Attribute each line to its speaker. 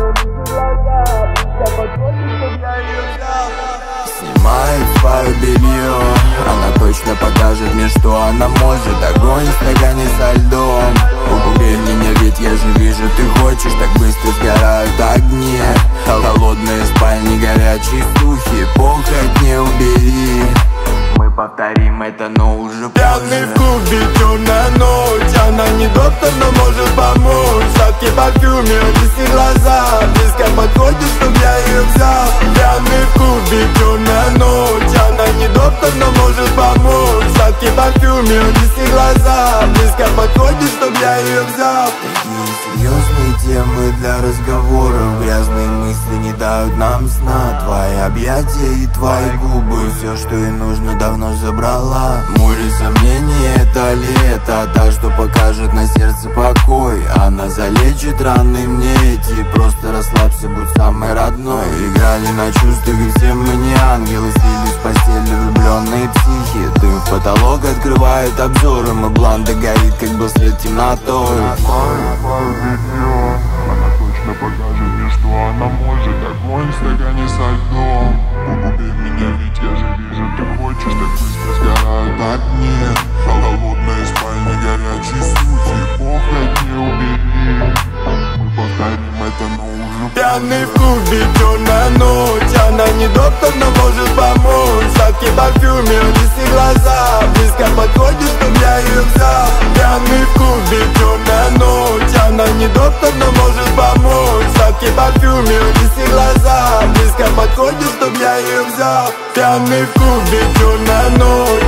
Speaker 1: Снимает свое белье, она точно покажет мне, что она может. Огонь в стакане со льдом. Убей меня, ведь я же вижу, ты хочешь. Так быстро сгорают огни. Холодные спальни, горячие слухи. Похоть не убери. Мы повторим это, но уже позже.
Speaker 2: Пьяный в клубе, темная ночь. Она не доктор, но может помочь. Сладкий парфюм, ее лисьи глаза. Близко подходит, чтоб я ее взял. Пьяный в клубе, темная ночь. Она не доктор, но может помочь. Сладкий парфюм, ее лисьи глаза. Близко подходит, чтоб я ее взял.
Speaker 1: Такие серьезные темы для разговоров. Грязные мысли не дают нам сна. Твои объятия и твои губы. Все, что ей нужно, давно забрала. Море сомнений, это лето. Та, что покажет на сердце покой. Она залечит раны мне эти. Просто расслабься, будь самой родной. Играли на чувствах, и все мы не ангелы. Слились в постели влюбленные психи. Дым в потолок открывает обзоры. Мы бланда горит, как был свет темнотой.
Speaker 3: Она точно покажет мне, что она может. Огонь в стакане со льдом. Убей меня, ведь я же вижу, ты хочешь. Так быстро сгорают огни. Холодные спальни, горячие слухи. Похоть не убери. Мы повторим это, но уже
Speaker 2: Пьяный в клубе, темная ночь. Она не доктор, но может помочь. Сладкий парфюм, ее лисьи глаза. Близко подходит, чтоб я ее взял. Пьяный в клубе, темная ночь. Она не доктор, но может помочь. Сладкий парфюм, ее лисьи глаза. Близко подходит, чтоб я ее взял. Пьяный в клубе, темная ночь.